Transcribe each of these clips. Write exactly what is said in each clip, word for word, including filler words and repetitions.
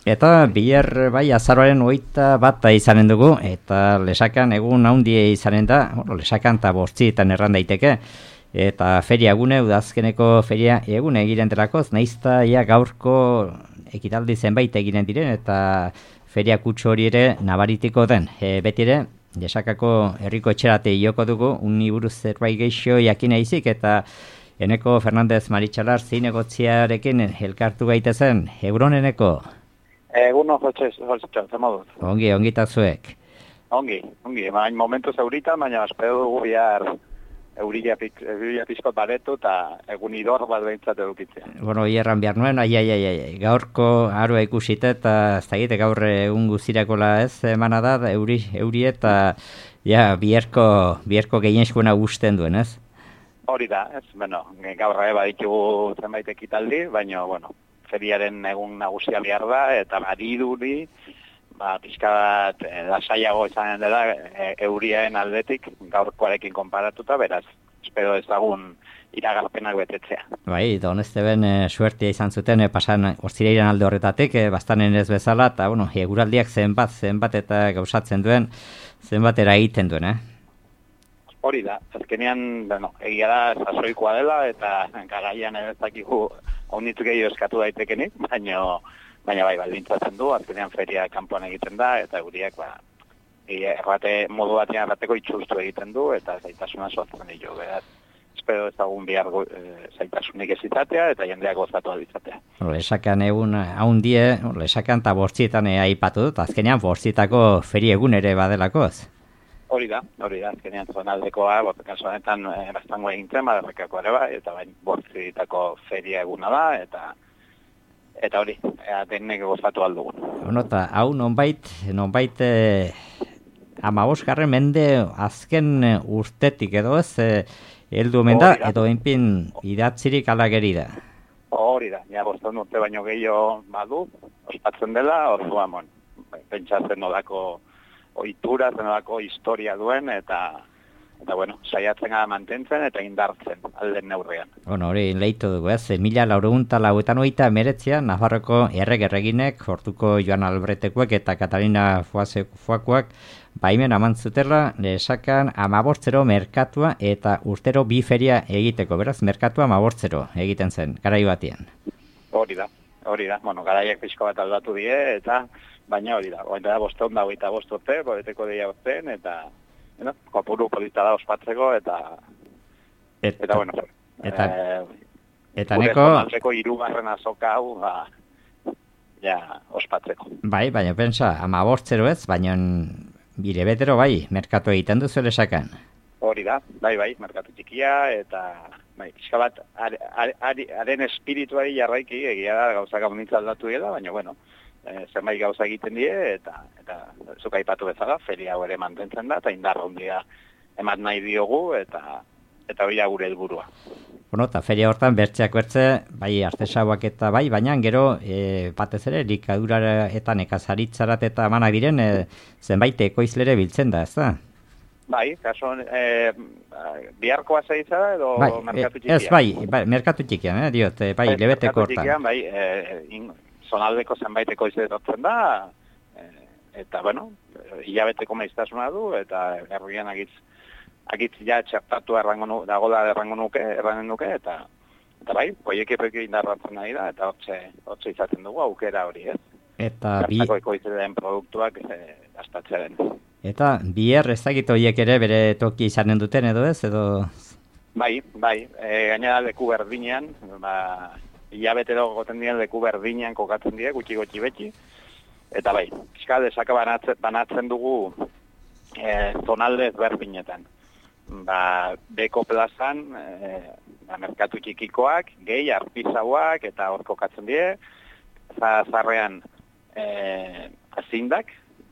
Eta bihar bai azaroaren hogeita bat izanen dugu, eta Lesakan egun handia izanen da, bueno, Lesakan eta bortzietan erran daiteke, eta feria egune, udazkeneko feria egune egiren delakoz, naizta ia gaurko ekitaldi zenbait eginen diren, eta feria kutsu hori ere nabaritiko den. E, beti ere, Lesakako herriko etxerate ioko dugu, unni buruz zerbait geixo jakina izik, eta Eneko Fernandez Maritxalar zinegotziarekin elkartu gaitezen, Euroneneko. Eguno, jotxe, jotxe, zemodut. Ongi, ongi zuek. Ongi, ongi, baina momentu zeurita, baina espero dugu bihar euria pizkot baretu eta egun idor bat behintzat edukitzea. Bueno, hierran behar nuen, ai, ai, ai, ai, gaurko arua ikusite eta ez da gite gaur egun guzirakola ez emana da, euri, euri eta ja, biherko, biherko gehienskuna gusten duen, ez? Hori da, ez, bueno, gaur eba ditugu zenbait ekitaldi, baina, bueno, feriaren egun nagusia behar da, eta badiruri, ba, pixka bat e, lasaiago izanen dela e, euriaen aldetik gaurkoarekin konparatuta, beraz, espero ezagun iragarpenak betetzea. Bai, donezte ben e, suertia izan zuten, e, pasan orzireiran alde horretatik, e, bastanen ez bezala, eta, bueno, eguraldiak zenbat, zenbat eta gauzatzen duen, zenbat egiten duen, eh? Hori da, azkenean, bueno, egia da, sasoikoa dela, eta garaian ez dakigu haunitu gehiago eskatu daitekenik, baina baina bai, baldintzatzen du, azkenean feria kanpoan egiten da, eta euriak, ba, errate, modu batean errateko itxustu egiten du, eta zaitasuna soatzen ditu, beraz, espero ezagun bihar e, zaitasunik ez izatea, eta jendeak gozatu adizatea. Lesakan egun haundie, Lesakan eta bortzietan aipatu dut, azkenean bortzietako feria egun ere badelakoz. Hori da, hori da, azkenean zonaldekoa, kasu honetan e, bastango egintzen, badarrekako ere bai, eta bain bortzietako feria eguna da, eta eta hori, ea denek gozatu aldugun. Bueno, eta hau nonbait, nonbait eh, amabosgarren mende azken urtetik edo ez, eh, heldu omen da, edo enpin idatzirik alageri da. Hori da, ja bostan urte baino gehiago badu, ospatzen dela, orduan, bon, pentsatzen nolako ohitura, zenolako historia duen, eta eta bueno, saiatzen gara mantentzen eta indartzen alden neurrean. Bueno, hori leitu dugu ez, mila laurehunta lauetan hogeita hemeretzian Nafarroko errege-erreginek, Hortuko Joan Albretekuek eta Katarina Fuakoak baimen aman zutela Lesakan amabortzero merkatua eta urtero bi feria egiteko, beraz, merkatua amabortzero egiten zen, garai batean. Hori da, hori da, bueno, garaiak pixko bat aldatu die, eta baina hori da, hori da, bosteun da, hogeita bost urte, boreteko deia urtean, eta no, kopuru polita da ospatzeko, eta eta, eta bueno, eta, e, eta neko irugarren azoka hau, ba, ja, ospatzeko. Bai, baina pensa, amabortzero ez, baina bire betero bai, merkatu egiten duzu Lesakan. Hori da, bai, bai, merkatu txikia, eta bai, pixka bat, haren espirituari jarraiki, egia da, gauzak amunitza aldatu dela, baina, bueno, e, zenbait gauza egiten die, eta eta zuk aipatu bezala, feria hau ere mantentzen da, eta indarra hundia emat nahi diogu, eta eta hori da gure helburua. Bueno, eta feria hortan bertzeak bertze, bai, artesauak eta bai, baina gero, e, batez ere, likadura eta nekazaritzarat eta manak diren, e, zenbait ekoizlere biltzen da, ez da? Bai, kaso, e, biharkoa zaitza da, edo bai, merkatu txikian? Ez, bai, bai, merkatu txikian, eh, diot, bai, bai lebeteko hortan. Merkatu txikian, bai, e, in, zonaldeko zenbait ekoizle etortzen da, e, eta, bueno, hilabeteko maiztasuna du, eta herrian agitz, agitz ja txertatu errango nuke, dagoela errango nuke, errango nuke, eta, eta bai, hoiek irreki indarratzen nahi da, eta hortxe, hortxe izaten dugu aukera hori, ez? Eta bi... Bertako ekoizleen produktuak e, gastatzen. Eta biher ez dakit horiek ere bere toki izanen duten edo ez, edo... Bai, bai, e, gainera leku berdinean, ba, hilabete dago goten diren leku berdinean kokatzen dira, gutxi gutxi beti, eta bai, fiskal desaka banatzen, banatzen dugu e, zonalde ezberdinetan. Ba, Beko plazan, e, ba, merkatu txikikoak, gehi, arpizauak, eta hor kokatzen dira, zarrean e, azindak,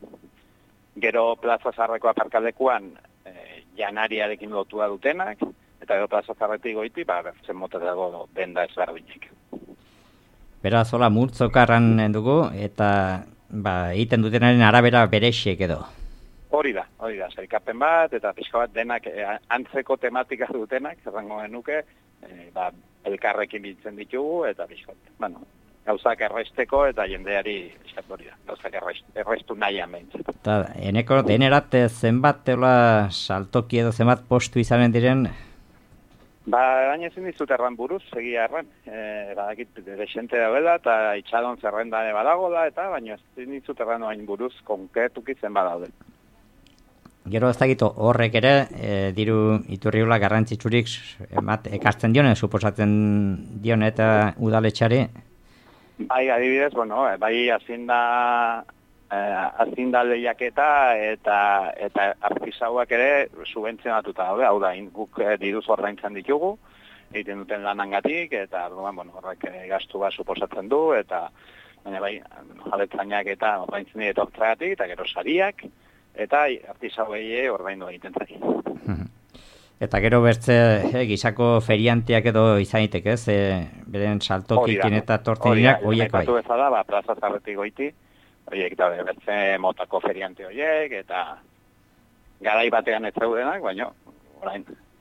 gero plaza zarreko aparkalekuan e, janariarekin lotua dutenak, eta gero plaza zarretik goiti, ba, bertzen mota dago denda ezberdinek. Beraz, hola, multzokarran dugu, eta ba, egiten dutenaren arabera berexiek edo. Hori da, hori da, zaikapen bat, eta pixka bat denak e, antzeko tematika dutenak, errango genuke, e, ba, elkarrekin biltzen ditugu, eta pixka bat, bueno, gauzak erresteko eta jendeari hori da, gauzak errestu nahian behintzat. Eta eneko denerat zenbat teola saltoki edo zenbat postu izanen diren? Ba, baina ezin dizut erran buruz, egia erran. E, badakit, desente daudela eta itxadon zerrenda badagola eta baina ezin dizut erran oain buruz konkretuki zenbat dauden. Gero ez dakit horrek ere, e, diru iturriula garrantzitsurik emat, ekartzen dione, suposatzen dione eta udaletxari? Bai, adibidez, bueno, bai azinda, eh, azinda lehiaketa eta eta artisauak ere subentzionatuta daude, hau da, guk eh, diruz ordaintzen ditugu, egiten duten lanangatik, eta orduan, bueno, horrek eh, gastu bat suposatzen du, eta baina bai, jabetzainak eta ordaintzen dira etortzagatik, eta gero sariak, eta artisauei ordaindu egiten zari. Eta gero bertze eh, gizako ferianteak edo izan daiteke, ez? E, beren saltokikin eta tortiniak horiek bai. Hori da, ba, plaza zarretik goiti, horiek da, bertze motako feriante horiek, eta garai batean ez zeudenak, baina orain,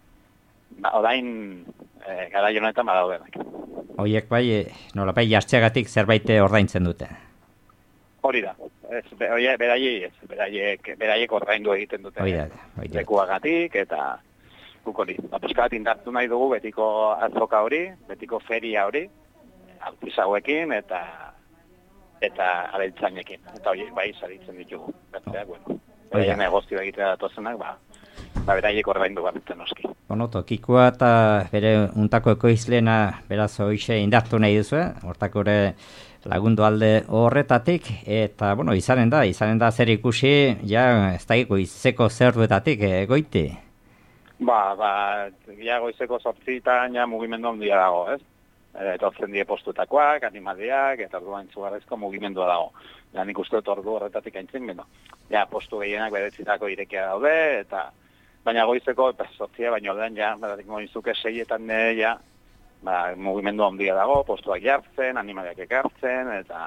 ba, orain e, garai honetan badaudenak. Horiek bai, e, nola bai, jartzeagatik zerbait ordaintzen dute. Hori da, ez, be, oie, beraiek, ez, beraiek, beraiek ordaindu egiten dute lekuagatik, eta guk hori. Ba, pizka bat indartu nahi dugu betiko azoka hori, betiko feria hori, artisauekin eta eta abeltzainekin. Eta horiek bai saritzen ditugu. Bertzeak, bueno, beraiek negozio egitea datozenak, ba, ba beraiek ordaindu gabetzen noski. Bueno, tokikoa eta bere untako ekoizlena beraz hoixe indartu nahi duzu, eh? Hortako ere lagundu alde horretatik, eta, bueno, izanen da, izanen da zer ikusi, ja, ez da goizeko zerduetatik, eh, goiti? Ba, ba, ja goizeko sortzitan, ja, mugimendu handia dago, ez? Etortzen die postutakoak, animaliak, eta orduan zugarrezko mugimendua dago. Ja, nik uste dut ordu horretatik aintzin, beno. Ja, postu gehienak beretzitako irekia daude, eta baina goizeko, sortzia, baina ordean, ja, beratik moizuke seietan, ja, ba, mugimendu handia dago, postuak jartzen, animaliak ekartzen, eta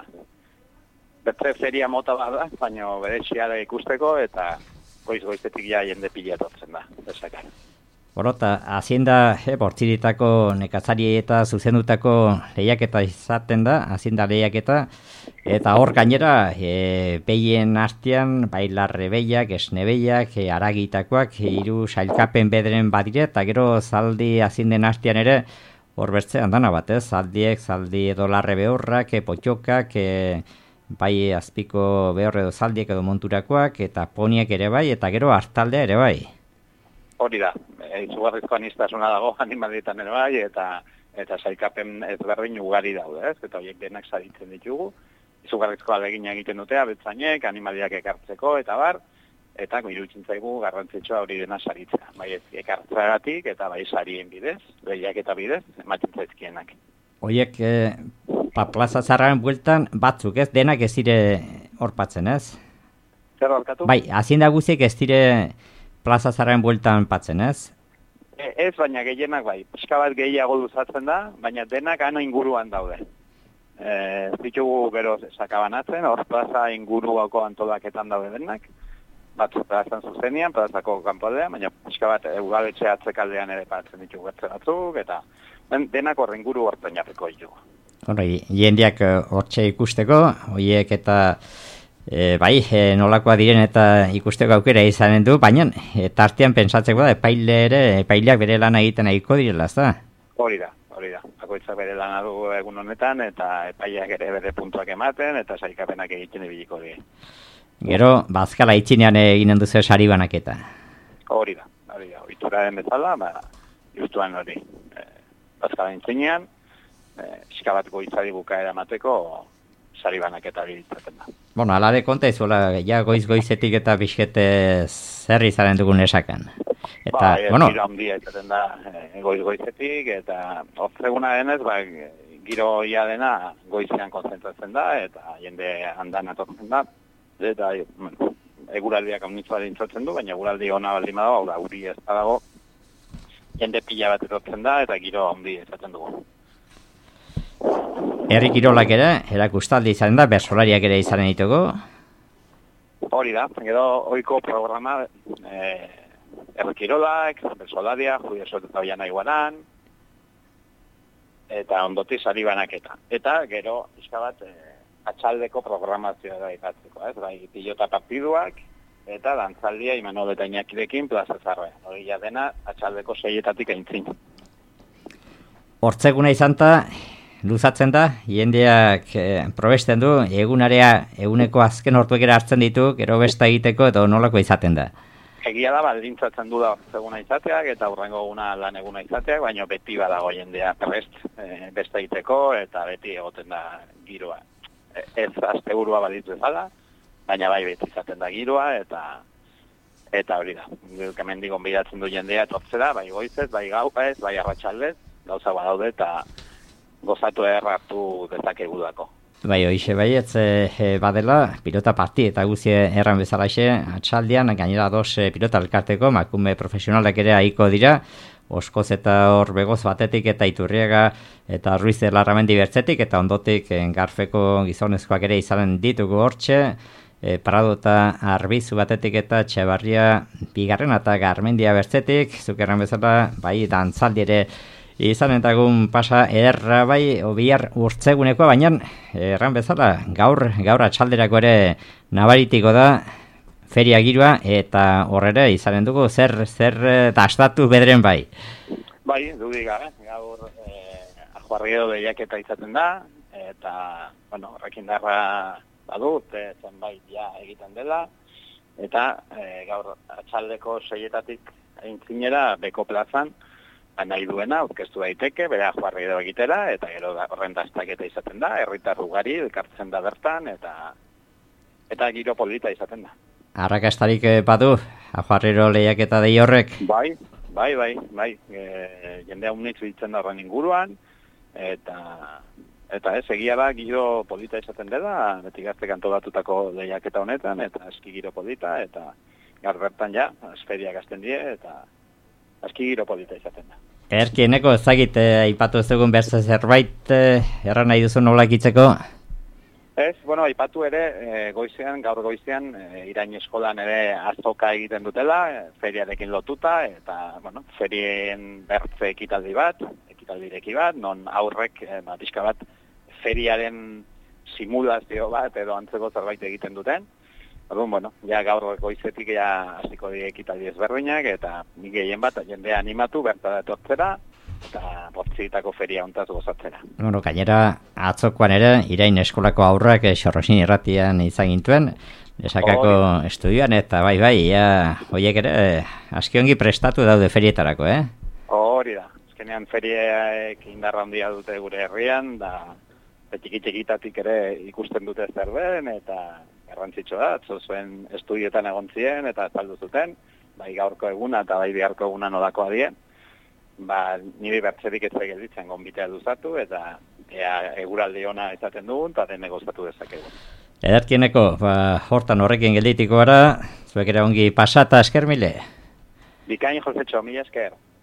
beste feria mota bat da, baina bere txiara ikusteko, eta goiz-goizetik ja jende pila etortzen da, desakar. Borota, hazienda e, bortziritako nekazari eta zuzendutako lehiaketa izaten da, hazienda lehiaketa, eta hor gainera, e, behien hastian, bai larre behiak, esne behiak, e, aragitakoak, hiru sailkapen bederen badire, eta gero zaldi hazienden hastian ere, hor bertzean dana bat, ez? Zaldiek, zaldi edo larre behorrak, e, potxokak, e, bai azpiko behor edo zaldiek edo monturakoak, eta poniek ere bai, eta gero hartaldea ere bai. Hori da, izugarrizko anistasuna dago animalietan ere bai, eta eta sailkapen ezberdin ugari daude, ez? Eta horiek denak saritzen ditugu. Izugarrizko alegina egiten dute abetzainek, animaliak ekartzeko, eta bar, eta iruditzen zaigu garrantzitsua hori dena saritzea. Bai ekartzeagatik eta bai sarien bidez, lehiak eta bidez, ematen zaizkienak. Horiek, eh, pa plaza zarraren bueltan batzuk, ez? Denak ez dire horpatzen, ez? Zer horkatu? Bai, hazienda guziek ez dire plaza zarraren bueltan patzen, ez? E, ez, baina gehienak bai. Pixka bat gehiago luzatzen da, baina denak ano inguruan daude. Ez ditugu gero sakabanatzen, hor plaza inguruako antolaketan daude denak. Batzu plazan zuzenian, plazako kanpoaldean, baina pixka bat udaletxe atzekaldean ere patzen ditugu bertze batzuk, eta denak horren inguru hortzen jarriko ditugu. Horri, jendeak hortxe ikusteko, horiek eta E, bai, e, nolakoa diren eta ikusteko aukera izanen du, baina e, tartean pentsatzeko da, epaile ere, epaileak bere lana egiten nahiko direla, ez da? Hori da, hori da. Bakoitzak bere lana du egun honetan, eta epaileak ere bere puntuak ematen, eta sailkapenak egiten ibiliko die. Gero, bazkala itxinean eginen duzu sari banaketa. Hori da, hori da. Oituraren bezala, ba, justuan hori. E, bazkala itxinean, e, eskabat goitzari bukaera emateko, sari banaketa bilitzaten da. Bueno, alare konta izuela, ja goiz-goizetik eta bizkete zer izaren dugun esakan. Eta, ba, bueno... Giro handia izaten da e, goiz-goizetik, eta ortzeguna denez, ba, giro ia dena goizean konzentratzen da, eta jende handan atortzen da, eta bueno, eguraldiak haunitzu adintzatzen du, baina eguraldi ona baldin badago, hau da, uri ez dago, jende pila bat etortzen da, eta giro handia izaten dugu. Herri kirolak ere, erakustaldi izanen da, bersolariak ere izanen ditugu. Hori da, gero ohiko programa, e, herri kirolak, bersolaria, Julio Soto eta Oiana Iguaran, eta ondoti sari banaketa. Eta gero, pixka bat, e, atxaldeko programazioa da ipatzeko, ez? Bai, pilota partiduak, eta dantzaldia Imanol eta Iñakirekin plaza zarrean. Hori ja dena, atxaldeko seietatik aintzin. Hortzeguna izan ta, luzatzen da, jendeak eh, probesten du, egunarea eguneko azken hortuekera hartzen ditu, gero besta egiteko, edo nolako izaten da. Egia da, baldintzatzen du da hortzeguna izateak, eta hurrengo eguna lan eguna izateak, baina beti badago jendea prest e, besta egiteko, eta beti egoten da giroa. E, ez asteburua balitzu ezala, baina bai beti izaten da giroa, eta eta hori da. Hemen digon bidatzen du jendea etortzera, bai goizez, bai gauez, bai arratsaldez, gauza badaude eta gozatu erratu dezakegu dako. Bai, hoixe baietz e, badela, pilota parti eta guzi erran bezalaxe, atxaldian, gainera dos e, pilota elkarteko, makume profesionalak ere aiko dira, Oskoz eta hor begoz batetik eta Iturriaga eta Ruiz de Larramendi bertzetik, eta ondotik e, Garfeko gizonezkoak ere izanen ditugu hortxe, e, Prado eta Arbizu batetik eta Txebarria bigarren eta Garmendia bertzetik, zuk erran bezala, bai, dantzaldi ere izan entagun pasa ederra bai, bihar urtzegunekoa, baina erran bezala, gaur, gaur atxalderako ere nabaritiko da feria giroa, eta horrere izanen dugu zer, zer dastatu bederen bai. Bai, dudik gabe, gaur eh, ajuarriedo lehiaketa izaten da, eta, bueno, horrekin darra badut, e, zenbait ja egiten dela, eta e, gaur atxaldeko seietatik aintzinera beko plazan, nahi duena, aurkeztu daiteke, bere ajuarri edo egitera, eta gero da, horren dastaketa izaten da, herritar ugari, elkartzen da bertan, eta eta giro polita izaten da. Arrakastarik badu, ajuarriro lehiaketa dei horrek? Bai, bai, bai, bai. E, jendea unitzu ditzen da horren inguruan, eta eta ez, egia da, giro polita izaten dela, beti gaztek antolatutako lehiaketa honetan, eta eski giro polita, eta gaur bertan ja, asferia gazten die, eta aski giro polita izaten da. Erkieneko ezagite aipatu ez dugun berze zerbait eh, erran nahi duzu nolak itzeko? Ez, bueno, aipatu ere e, goizean, gaur goizean, e, Irain eskolan ere azoka egiten dutela, e, feriarekin lotuta, eta, bueno, ferien bertze ekitaldi bat, ekitaldireki bat, non aurrek, e, pixka bat, feriaren simulazio bat edo antzeko zerbait egiten duten. Orduan, bueno, ja gaur goizetik ja hasiko die ekitaldi ezberdinak, eta nik gehien bat jendea animatu bertara etortzera, eta bortzitako feria hontaz gozatzera. Bueno, gainera atzokoan ere, Irain eskolako aurrak Xorrosin irratian izan gintuen, Lesakako oh, estudioan, eta bai, bai, ja, hoiek ere, aski ongi prestatu daude ferietarako, eh? Hori da, azkenean feriek indarra handia dute gure herrian, da txiki-txikitatik ere ikusten dute zer den, eta garrantzitsua da, atzo zuen estudioetan egon ziren eta azaldu zuten, bai gaurko eguna eta bai biharko eguna nolakoa dien, ba, nire bertzerik ez gelditzen gonbitea duzatu, eta ea eguraldi ona izaten dugun, eta dene gozatu dezakegu. Ederkieneko, ba, hortan horrekin gelditiko gara, zuek ere ongi pasata esker mile? Bikain, Josetxo, mila esker.